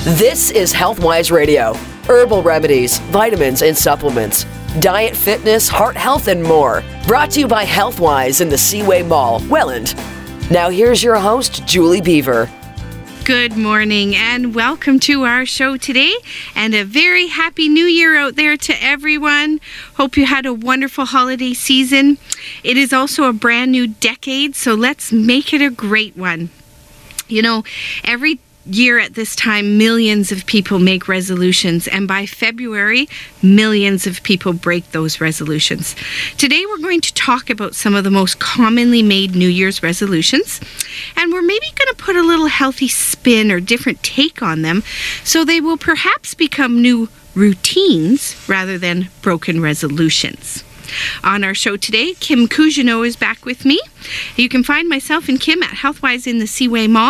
This is Healthwise Radio. Herbal remedies, vitamins, and supplements. Diet, fitness, heart health, and more. Brought to you by Healthwise in the Seaway Mall, Welland. Now here's your host, Julie Beaver. Good morning and welcome to our show today, and a very happy new year out there to everyone. Hope you had a wonderful holiday season. It is also a brand new decade, so let's make it a great one. You know, every year at this time, millions of people make resolutions, and by February, millions of people break those resolutions. Today, we're going to talk about some of the most commonly made New Year's resolutions, and we're maybe going to put a little healthy spin or different take on them, so they will perhaps become new routines rather than broken resolutions. On our show today, Kim Cousineau is back with me. You can find myself and Kim at Healthwise in the Seaway Mall.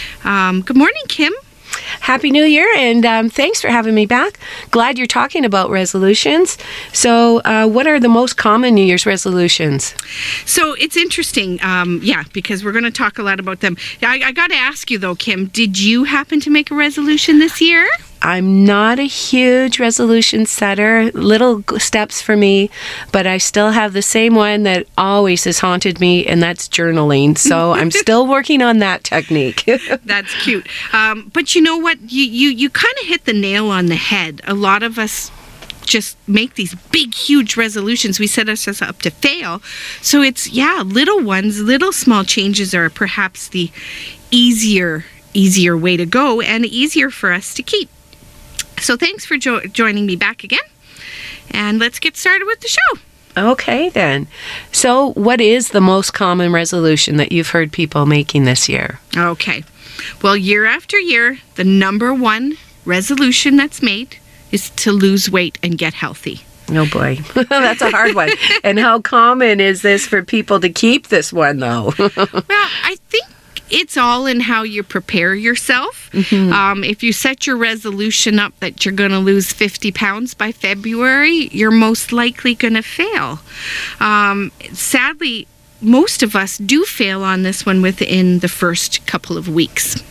Good morning, Kim. Happy New Year, and thanks for having me back. Glad you're talking about resolutions. So what are the most common New Year's resolutions? So it's interesting, because we're going to talk a lot about them. I got to ask you, though, Kim, did you happen to make a resolution this year? I'm not a huge resolution setter, little steps for me, but I still have the same one that always has haunted me, and that's journaling. So I'm still working on that technique. That's cute. But you know what? You kind of hit the nail on the head. A lot of us just make these big, huge resolutions. We set ourselves up to fail. So it's, little ones, little small changes are perhaps the easier way to go and easier for us to keep. So thanks for joining me back again, and let's get started with the show. Okay, then. So what is the most common resolution that you've heard people making this year? Okay. Well, year after year, the number one resolution that's made is to lose weight and get healthy. Oh boy, that's a hard one. And how common is this for people to keep this one, though? Well, I think it's all in how you prepare yourself. Mm-hmm. If you set your resolution up that you're going to lose 50 pounds by February, you're most likely going to fail. Sadly, most of us do fail on this one within the first couple of weeks.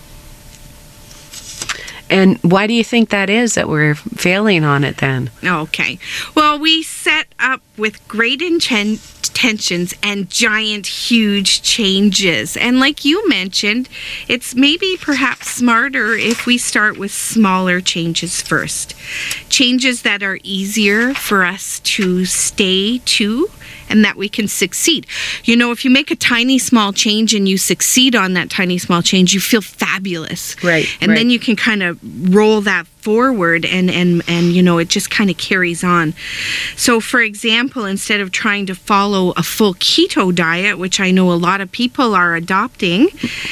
And why do you think that is, that we're failing on it then? Okay. Well, we set up with great intentions and giant, huge changes. And like you mentioned, it's maybe perhaps smarter if we start with smaller changes first. Changes that are easier for us to stay to and that we can succeed. You know, if you make a tiny, small change and you succeed on that tiny, small change, you feel fabulous. Right. And then you can kind of roll that forward and you know, it just kind of carries on. So, for example, instead of trying to follow a full keto diet, which I know a lot of people are adopting,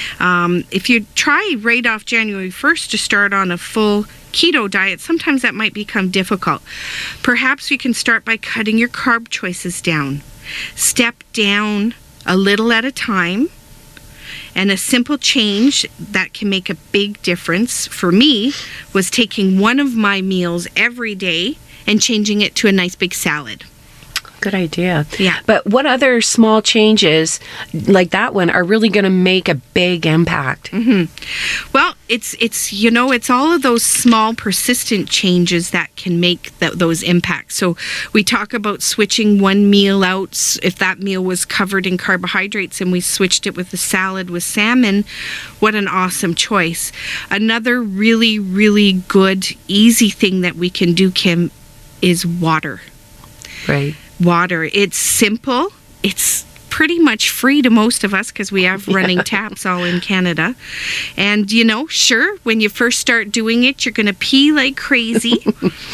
if you try right off January 1st to start on a full keto diet, sometimes that might become difficult. Perhaps you can start by cutting your carb choices down. Step down a little at a time. And a simple change that can make a big difference for me was taking one of my meals every day and changing it to a nice big salad. Good idea. Yeah. But what other small changes like that one are really going to make a big impact? Mm-hmm. Well, it's all of those small persistent changes that can make those impacts. So we talk about switching one meal out. If that meal was covered in carbohydrates and we switched it with a salad with salmon, what an awesome choice. Another really, really good, easy thing that we can do, Kim, is water. Right. Water. It's simple. It's pretty much free to most of us because we have running taps all in Canada. And, you know, sure, when you first start doing it, you're going to pee like crazy.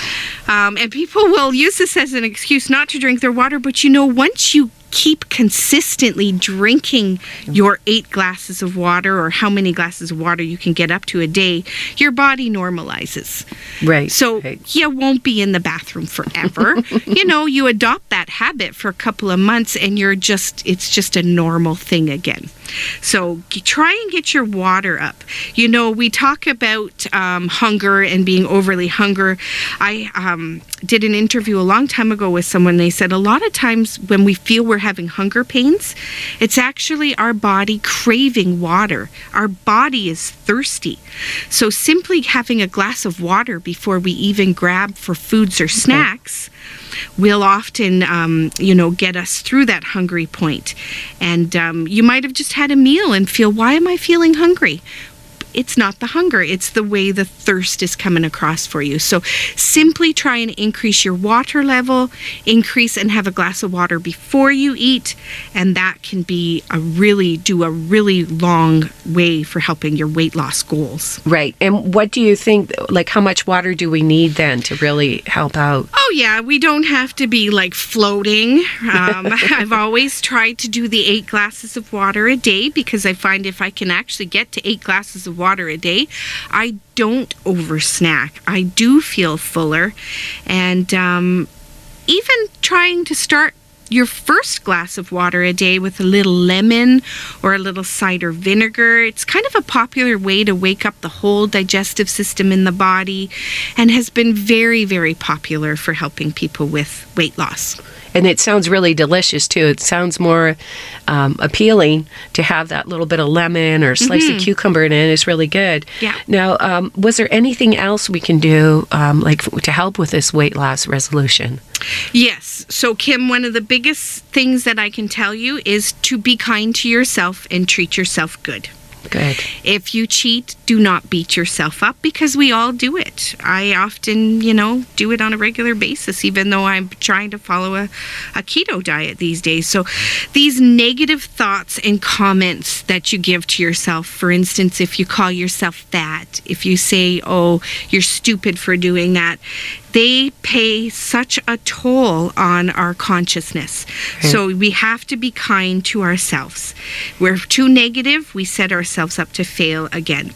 And people will use this as an excuse not to drink their water. But, you know, once you keep consistently drinking your 8 glasses of water, or how many glasses of water you can get up to a day, your body normalizes. Right. So you won't be in the bathroom forever. You know, you adopt that habit for a couple of months and it's just a normal thing again. So try and get your water up. You know, we talk about hunger and being overly hungry. I did an interview a long time ago with someone. They said a lot of times when we feel we're having hunger pains, it's actually our body craving water. Our body is thirsty. So simply having a glass of water before we even grab for foods or snacks will often, get us through that hungry point. And you might have just had a meal and feel, why am I feeling hungry? It's not the hunger. It's the way the thirst is coming across for you. So simply try and increase your water level, increase and have a glass of water before you eat. And that can be a really long way for helping your weight loss goals. Right. And what do you think, like how much water do we need then to really help out? Oh, yeah. We don't have to be like floating. I've always tried to do the 8 glasses of water a day because I find if I can actually get to 8 glasses of water a day, I don't over snack. I do feel fuller. And even trying to start your first glass of water a day with a little lemon or a little cider vinegar. It's kind of a popular way to wake up the whole digestive system in the body and has been very, very popular for helping people with weight loss. And it sounds really delicious, too. It sounds more appealing to have that little bit of lemon or slice of cucumber in it. It's really good. Yeah. Now, was there anything else we can do to help with this weight loss resolution? Yes. So, Kim, one of the biggest things that I can tell you is to be kind to yourself and treat yourself good. Good. If you cheat, do not beat yourself up because we all do it. I often, do it on a regular basis, even though I'm trying to follow a keto diet these days. So these negative thoughts and comments that you give to yourself, for instance, if you call yourself fat, if you say, oh, you're stupid for doing that, they pay such a toll on our consciousness. Okay. So we have to be kind to ourselves. We're too negative, we set ourselves up to fail again.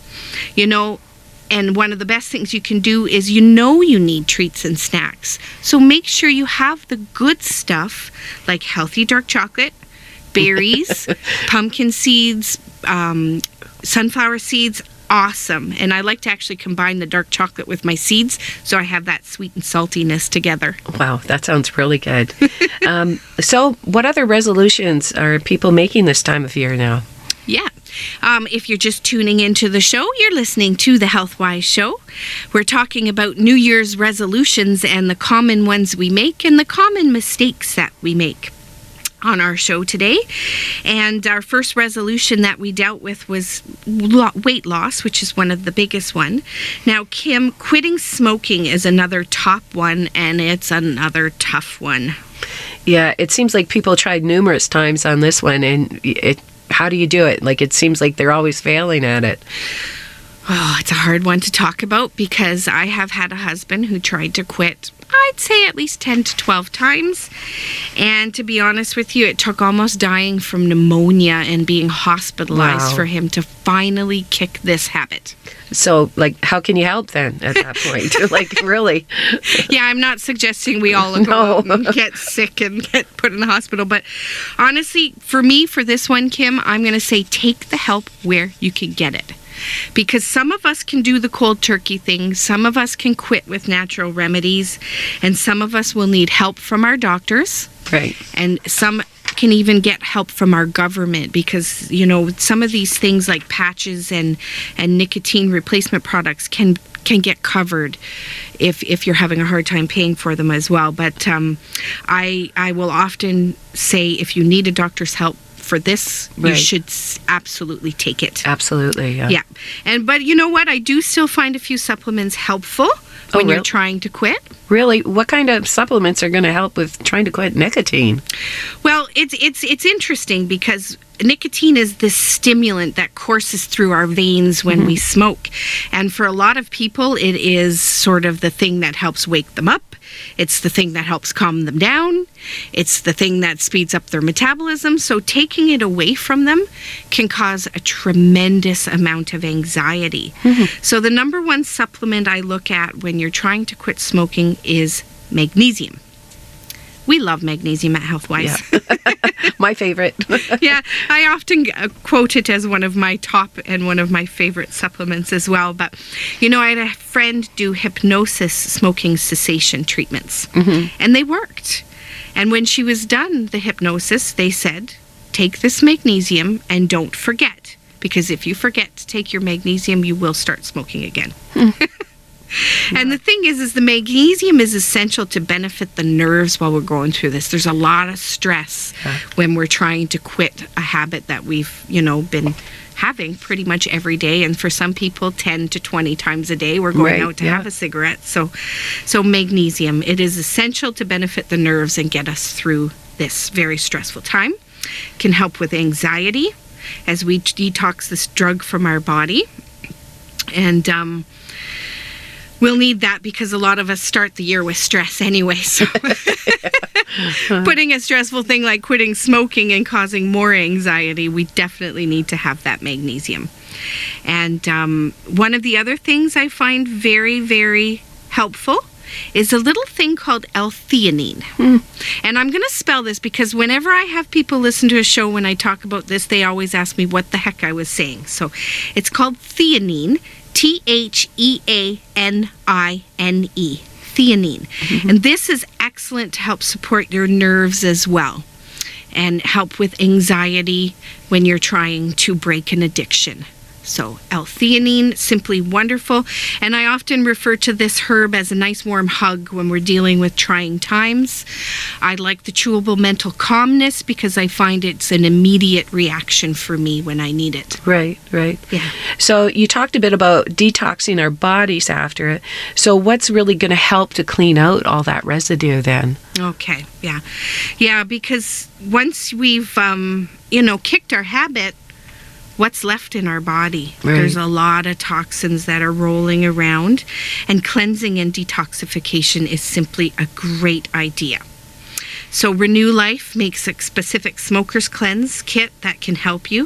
And one of the best things you can do is you need treats and snacks. So make sure you have the good stuff like healthy dark chocolate, berries, pumpkin seeds, sunflower seeds. Awesome. And I like to actually combine the dark chocolate with my seeds so I have that sweet and saltiness together. Wow, that sounds really good. So what other resolutions are people making this time of year now? Yeah. If you're just tuning into the show, you're listening to the Healthwise Show. We're talking about New Year's resolutions and the common ones we make and the common mistakes that we make on our show today. And our first resolution that we dealt with was weight loss, which is one of the biggest one. Now, Kim, quitting smoking is another top one, and it's another tough one. Yeah, it seems like people tried numerous times on this one, and how do you do it? Like, it seems like they're always failing at it. Oh, it's a hard one to talk about because I have had a husband who tried to quit, I'd say at least 10 to 12 times. And to be honest with you, it took almost dying from pneumonia and being hospitalized for him to finally kick this habit. So, how can you help then at that point? Really? Yeah, I'm not suggesting we all go out and get sick and get put in the hospital. But honestly, for me, for this one, Kim, I'm going to say take the help where you can get it. Because some of us can do the cold turkey thing, some of us can quit with natural remedies, and some of us will need help from our doctors. Right. And some can even get help from our government because, some of these things like patches and nicotine replacement products can get covered if you're having a hard time paying for them as well. But I will often say if you need a doctor's help for this, you should absolutely take it. Absolutely, yeah. Yeah. But you know what? I do still find a few supplements helpful when you're trying to quit. Really? What kind of supplements are going to help with trying to quit nicotine? Well, it's interesting because nicotine is this stimulant that courses through our veins when we smoke. And for a lot of people, it is sort of the thing that helps wake them up. It's the thing that helps calm them down. It's the thing that speeds up their metabolism. So taking it away from them can cause a tremendous amount of anxiety. So the number one supplement I look at when you're trying to quit smoking is magnesium. We love magnesium at Healthwise. Yeah. My favorite. Yeah, I often quote it as one of my top and one of my favorite supplements as well. But, you know, I had a friend do hypnosis smoking cessation treatments, and they worked. And when she was done the hypnosis, they said, take this magnesium and don't forget. Because if you forget to take your magnesium, you will start smoking again. And the thing is the magnesium is essential to benefit the nerves while we're going through this. There's a lot of stress when we're trying to quit a habit that we've, you know, been having pretty much every day. And for some people, 10 to 20 times a day, we're going out to have a cigarette. So magnesium, it is essential to benefit the nerves and get us through this very stressful time. Can help with anxiety as we detox this drug from our body. And we'll need that because a lot of us start the year with stress anyway. So putting a stressful thing like quitting smoking and causing more anxiety, we definitely need to have that magnesium. And one of the other things I find very, very helpful is a little thing called L-theanine. And I'm going to spell this because whenever I have people listen to a show when I talk about this, they always ask me what the heck I was saying. So it's called theanine, Theanine, theanine. And this is excellent to help support your nerves as well and help with anxiety when you're trying to break an addiction. So L-theanine, simply wonderful. And I often refer to this herb as a nice warm hug when we're dealing with trying times. I like the chewable mental calmness because I find it's an immediate reaction for me when I need it. Right. Yeah. So you talked a bit about detoxing our bodies after it. So what's really going to help to clean out all that residue then? Okay, yeah. Yeah, because once we've, kicked our habit, what's left in our body? Right. There's a lot of toxins that are rolling around, and cleansing and detoxification is simply a great idea. So Renew Life makes a specific smoker's cleanse kit that can help you.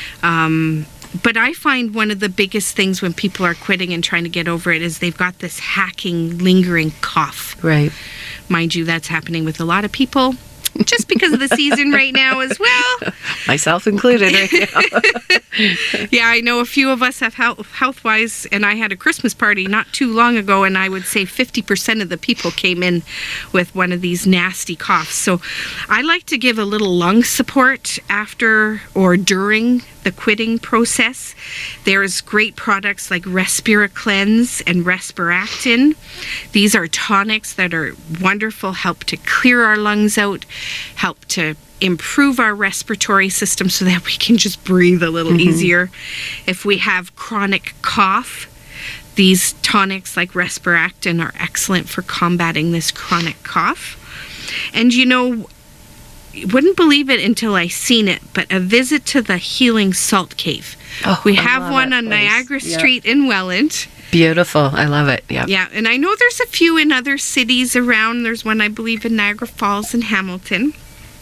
But I find one of the biggest things when people are quitting and trying to get over it is they've got this hacking, lingering cough. Right. Mind you, that's happening with a lot of people. Just because of the season right now as well. Myself included right now. Yeah, I know a few of us have Healthwise, and I had a Christmas party not too long ago, and I would say 50% of the people came in with one of these nasty coughs. So I like to give a little lung support after or during the quitting process. There's great products like Respiracleanse and Respiractin. These are tonics that are wonderful, help to clear our lungs out, help to improve our respiratory system so that we can just breathe a little easier. If we have chronic cough, these tonics like Respiractin are excellent for combating this chronic cough. And you know, you wouldn't believe it until I seen it, but a visit to the Healing Salt Cave. Oh, we have one on Niagara Street in Welland. Beautiful. I love it. Yeah. Yeah, and I know there's a few in other cities around. There's one, I believe, in Niagara Falls and Hamilton.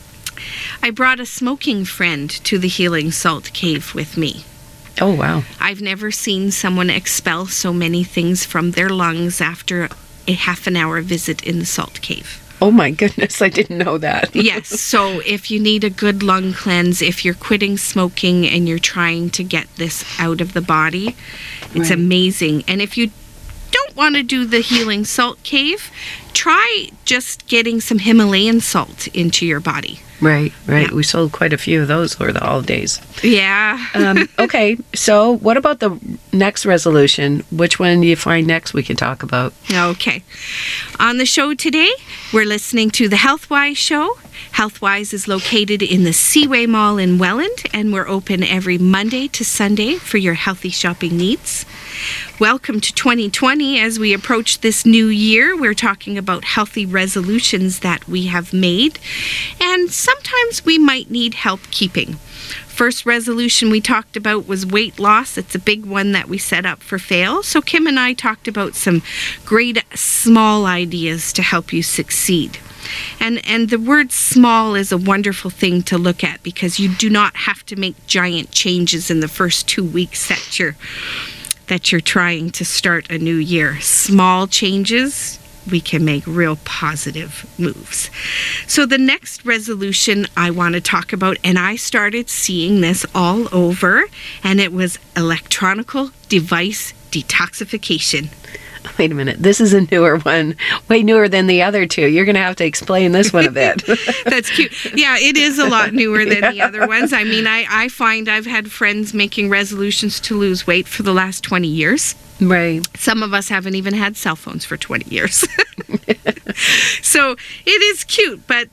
I brought a smoking friend to the Healing Salt Cave with me. Oh, wow. I've never seen someone expel so many things from their lungs after a half an hour visit in the salt cave. Oh my goodness, I didn't know that. Yes, so if you need a good lung cleanse, if you're quitting smoking and you're trying to get this out of the body, it's amazing. And if you don't want to do the Healing Salt Cave, try just getting some Himalayan salt into your body. Right. Yeah. We sold quite a few of those for the holidays. Yeah. Okay, so what about the next resolution? Which one do you find next we can talk about? Okay. On the show today, we're listening to the Healthwise Show. Healthwise is located in the Seaway Mall in Welland, and we're open every Monday to Sunday for your healthy shopping needs. Welcome to 2020. As we approach this new year, we're talking about healthy resolutions that we have made, and sometimes we might need help keeping. First resolution we talked about was weight loss. It's a big one that we set up for fail. So Kim and I talked about some great small ideas to help you succeed. And the word small is a wonderful thing to look at because you do not have to make giant changes in the first 2 weeks that you're trying to start a new year. Small changes we can make real positive moves. So the next resolution I want to talk about, and I started seeing this all over, and it was electronic device detoxification. Wait a minute. This is a newer one, way newer than the other two. You're going to have to explain this one a bit. That's cute. Yeah, it is a lot newer than the other ones. I mean, I find I've had friends making resolutions to lose weight for the last 20 years. Right. Some of us haven't even had cell phones for 20 years. So it is cute, but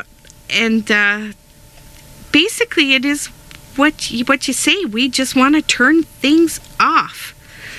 basically it is what you say. We just want to turn things off.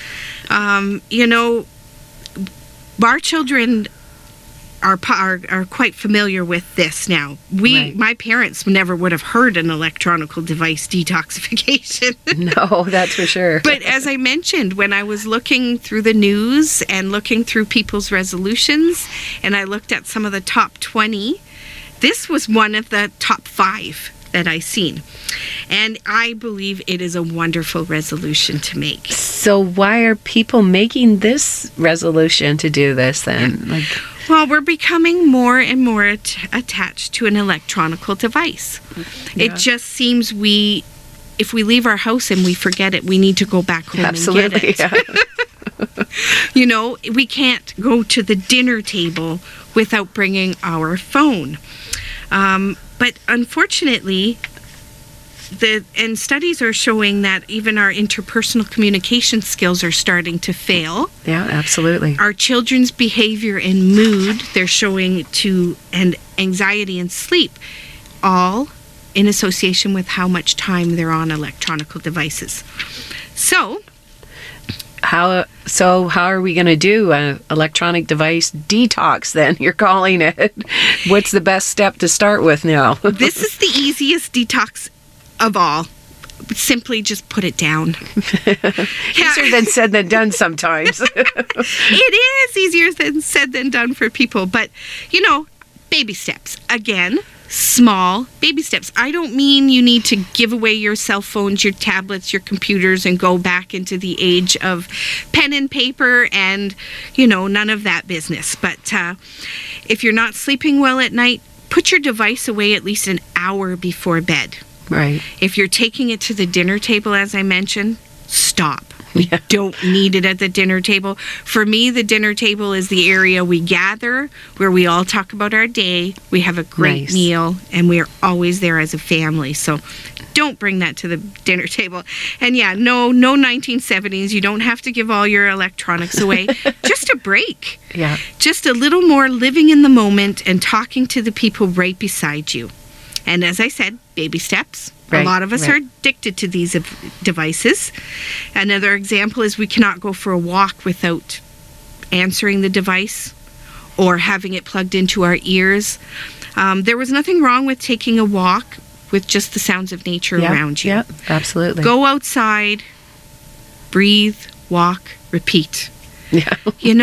Our children are quite familiar with this now. My parents never would have heard an electronic device detoxification. No, that's for sure. But as I mentioned, when I was looking through the news and looking through people's resolutions, and I looked at some of the top 20, this was one of the top 5 that I seen. And I believe it is a wonderful resolution to make. So why are people making this resolution to do this then? Well, we're becoming more and more attached to an electronic device. Yeah. It just seems if we leave our house and we forget it, we need to go back home and get it. Yeah. We can't go to the dinner table without bringing our phone. But unfortunately, studies are showing that even our interpersonal communication skills are starting to fail. Yeah, absolutely. Our children's behavior and mood, they're showing and anxiety and sleep, all in association with how much time they're on electronic devices. So how are we going to do an electronic device detox then? You're calling it. What's the best step to start with now? This is the easiest detox of all. Simply just put it down. Easier than said than done sometimes. It is easier than said than done for people. But, baby steps. Again, small baby steps. I don't mean you need to give away your cell phones, your tablets, your computers, and go back into the age of pen and paper and, none of that business. But if you're not sleeping well at night, put your device away at least an hour before bed. Right. If you're taking it to the dinner table, as I mentioned, stop. We don't need it at the dinner table. For me, the dinner table is the area we gather, where we all talk about our day. We have a great meal, and we are always there as a family. So don't bring that to the dinner table. And no 1970s. You don't have to give all your electronics away. Just a break. Yeah. Just a little more living in the moment and talking to the people right beside you. And as I said, baby steps. Right, a lot of us are addicted to these devices. Another example is we cannot go for a walk without answering the device or having it plugged into our ears. There was nothing wrong with taking a walk with just the sounds of nature around you. Yeah, absolutely. Go outside, breathe, walk, repeat. Yeah.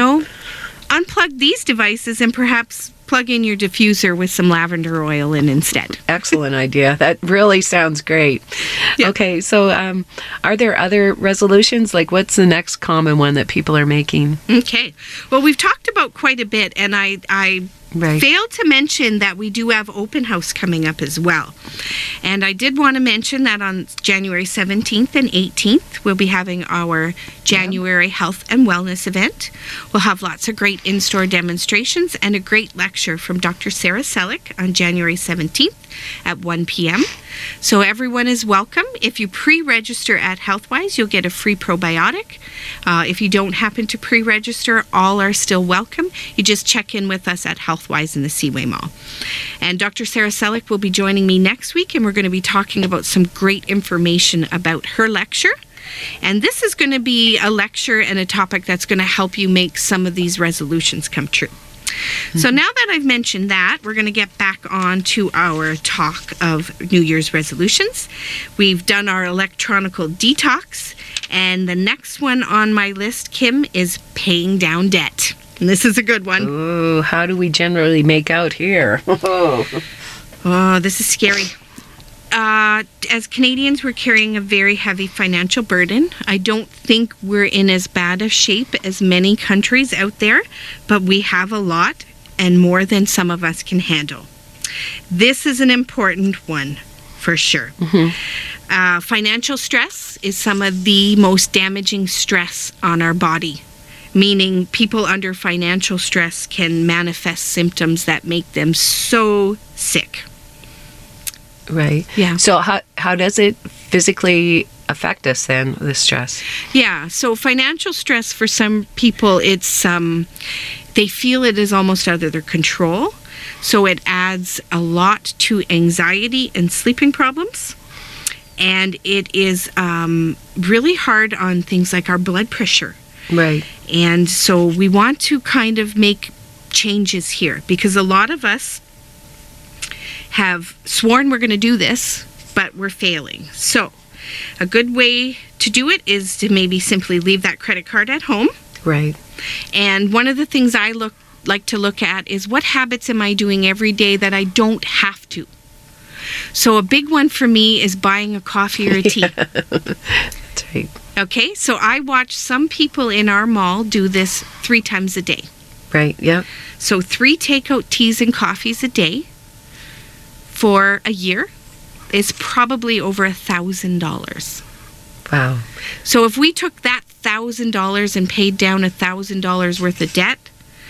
Unplug these devices and perhaps plug in your diffuser with some lavender oil in instead. Excellent idea. That really sounds great. Yeah. Okay, so are there other resolutions? What's the next common one that people are making? Okay. Well, we've talked about quite a bit, and I failed to mention that we do have open house coming up as well. And I did want to mention that on January 17th and 18th, we'll be having our January Health and Wellness event. We'll have lots of great in-store demonstrations and a great lecture from Dr. Sarah Selleck on January 17th at 1 p.m. So everyone is welcome. If you pre-register at HealthWise, you'll get a free probiotic. If you don't happen to pre-register, all are still welcome. You just check in with us at HealthWise in the Seaway Mall. And Dr. Sarah Selleck will be joining me next week, and we're going to be talking about some great information about her lecture. And this is going to be a lecture and a topic that's going to help you make some of these resolutions come true. So now that I've mentioned that, we're going to get back on to our talk of New Year's resolutions. We've done our electronic detox, and the next one on my list, Kim, is paying down debt. And this is a good one. Ooh, how do we generally make out here? Oh, this is scary. as Canadians, we're carrying a very heavy financial burden. I don't think we're in as bad of shape as many countries out there, but we have a lot and more than some of us can handle. This is an important one for sure. Financial stress is some of the most damaging stress on our body, meaning people under financial stress can manifest symptoms that make them so sick. Right. Yeah. So how does it physically affect us then, the stress? Yeah. So financial stress for some people, it's they feel it is almost out of their control. So it adds a lot to anxiety and sleeping problems. And it is really hard on things like our blood pressure. Right. And so we want to kind of make changes here because a lot of us have sworn we're going to do this, but we're failing. So a good way to do it is to maybe simply leave that credit card at home. Right. And one of the things I like to look at is what habits am I doing every day that I don't have to? So a big one for me is buying a coffee or a tea. That's right. Okay, so I watch some people in our mall do this 3 times a day. Right, yeah. So 3 takeout teas and coffees a day for a year is probably over $1,000. Wow. So if we took that $1,000 and paid down $1,000 worth of debt,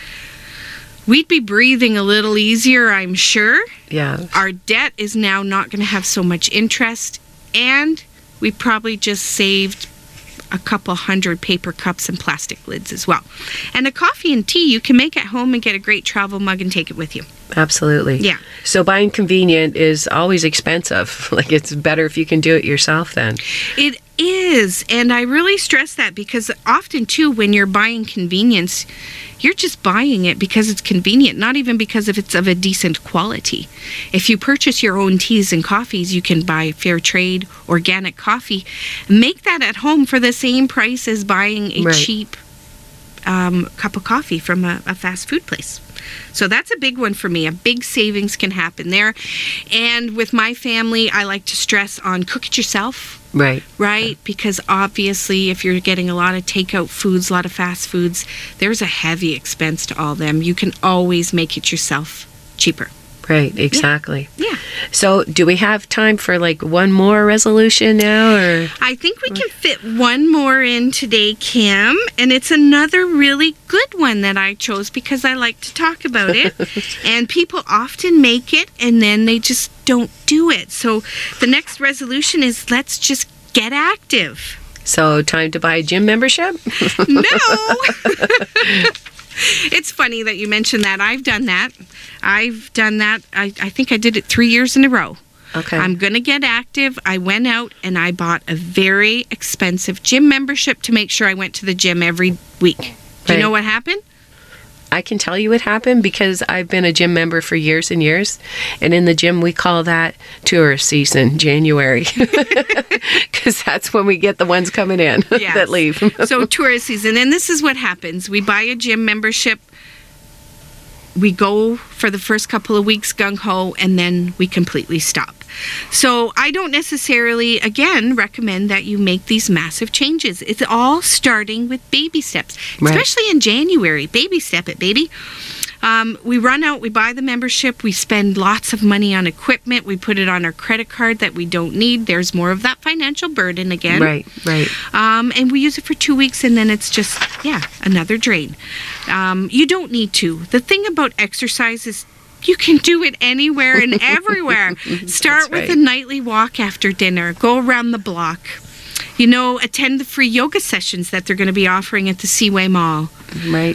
we'd be breathing a little easier, I'm sure. Yeah. Our debt is now not going to have so much interest, and we probably just saved a couple hundred paper cups and plastic lids as well. And a coffee and tea you can make at home and get a great travel mug and take it with you. Absolutely. Yeah. So buying convenient is always expensive. Like, it's better if you can do it yourself then. It is, and I really stress that because often too when you're buying convenience, you're just buying it because it's convenient, not even because if it's of a decent quality. If you purchase your own teas and coffees, you can buy fair trade, organic coffee. Make that at home for the same price as buying a cheap cup of coffee from a fast food place. So that's a big one for me. A big savings can happen there. And with my family, I like to stress on cook it yourself. Right. Right? Because obviously, if you're getting a lot of takeout foods, a lot of fast foods, there's a heavy expense to all them. You can always make it yourself cheaper. Right, exactly. Yeah. So do we have time for like one more resolution now, or? I think we can fit one more in today, Kim, and it's another really good one that I chose because I like to talk about it. And people often make it and then they just don't do it. So the next resolution is let's just get active. So time to buy a gym membership? No. It's funny that you mentioned that. I've done that. I think I did it 3 years in a row. Okay. I'm going to get active. I went out and I bought a very expensive gym membership to make sure I went to the gym every week. Do you know what happened? I can tell you what happened because I've been a gym member for years and years. And in the gym, we call that tourist season, January. Because that's when we get the ones coming in that leave. So tourist season. And this is what happens. We buy a gym membership. We go for the first couple of weeks gung-ho, and then we completely stop. So I don't necessarily, again, recommend that you make these massive changes. It's all starting with baby steps, especially in January. Baby step it, baby. We run out, we buy the membership, we spend lots of money on equipment, we put it on our credit card that we don't need. There's more of that financial burden again. Right. And we use it for 2 weeks and then it's just, another drain. You don't need to. The thing about exercise is you can do it anywhere and everywhere. Start with a nightly walk after dinner. Go around the block. Attend the free yoga sessions that they're going to be offering at the Seaway Mall. Right.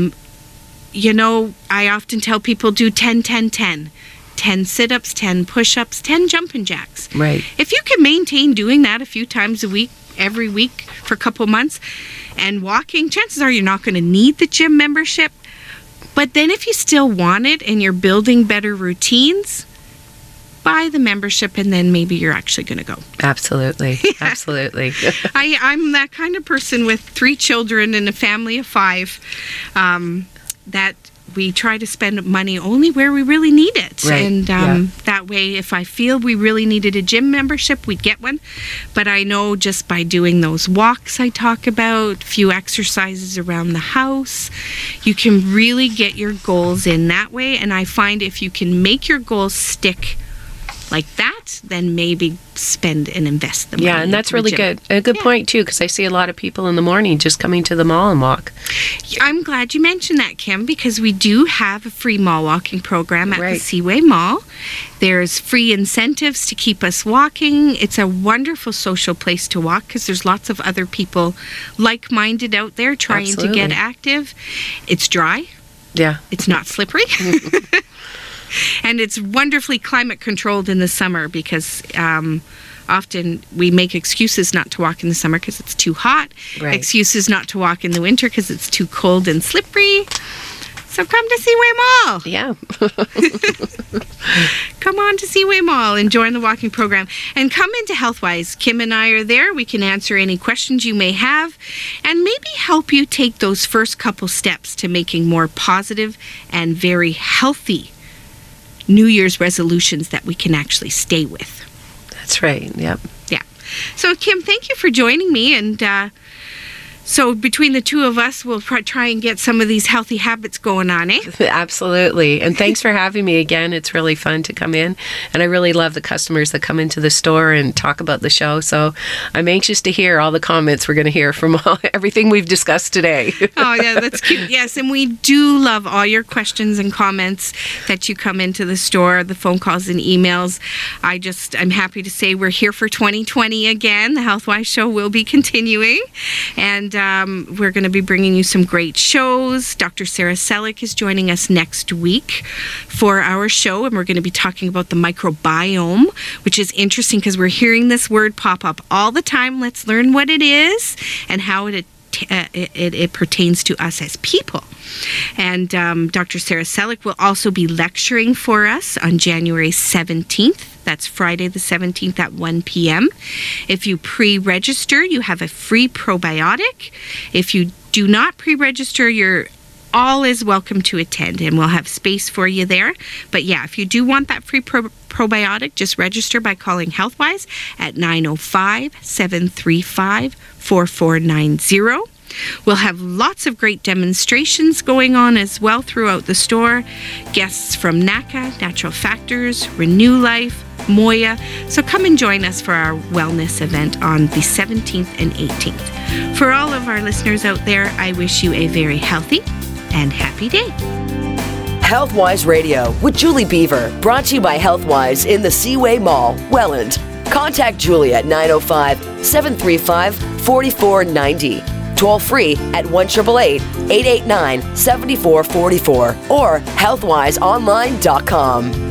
I often tell people do 10-10-10. 10 sit-ups, 10 push-ups, 10 jumping jacks. Right. If you can maintain doing that a few times a week, every week for a couple months, and walking, chances are you're not going to need the gym membership. But then if you still want it and you're building better routines, buy the membership and then maybe you're actually going to go. Absolutely. Absolutely. I'm that kind of person with 3 children and a family of 5 that we try to spend money only where we really need it. Right. And that way, if I feel we really needed a gym membership, we'd get one. But I know just by doing those walks I talk about, few exercises around the house, you can really get your goals in that way. And I find if you can make your goals stick like that, then maybe spend and invest the money. Yeah, and that's really good. A good point, too, because I see a lot of people in the morning just coming to the mall and walk. I'm glad you mentioned that, Kim, because we do have a free mall walking program at the Seaway Mall. There's free incentives to keep us walking. It's a wonderful social place to walk because there's lots of other people like-minded out there trying to get active. It's dry. Yeah. It's not slippery. And it's wonderfully climate controlled in the summer because often we make excuses not to walk in the summer because it's too hot. Right. Excuses not to walk in the winter because it's too cold and slippery. So come to Seaway Mall. Yeah. Come on to Seaway Mall and join the walking program. And come into Healthwise. Kim and I are there. We can answer any questions you may have and maybe help you take those first couple steps to making more positive and very healthy New Year's resolutions that we can actually stay with. That's right. Yep. Yeah. So, Kim, thank you for joining me. And so between the two of us, we'll try and get some of these healthy habits going on, eh? Absolutely. And thanks for having me again. It's really fun to come in. And I really love the customers that come into the store and talk about the show. So I'm anxious to hear all the comments we're going to hear from everything we've discussed today. Oh, yeah, that's cute. Yes, and we do love all your questions and comments that you come into the store, the phone calls and emails. I'm happy to say we're here for 2020 again. The Healthwise Show will be continuing. And we're going to be bringing you some great shows. Dr. Sarah Selleck is joining us next week for our show, and we're going to be talking about the microbiome, which is interesting because we're hearing this word pop up all the time. Let's learn what it is and how it pertains to us as people. And Dr. Sarah Selleck will also be lecturing for us on January 17th. That's Friday the 17th at 1 p.m. If you pre-register, you have a free probiotic. If you do not pre-register, you're always welcome to attend, and we'll have space for you there. But yeah, if you do want that free probiotic, just register by calling Healthwise at 905-735-4490. We'll have lots of great demonstrations going on as well throughout the store. Guests from NACA, Natural Factors, Renew Life, Moya. So come and join us for our wellness event on the 17th and 18th. For all of our listeners out there, I wish you a very healthy and happy day. Healthwise Radio with Julie Beaver, brought to you by Healthwise in the Seaway Mall, Welland. Contact Julie at 905-735-4490. Toll free at 1-888-889-7444 or healthwiseonline.com.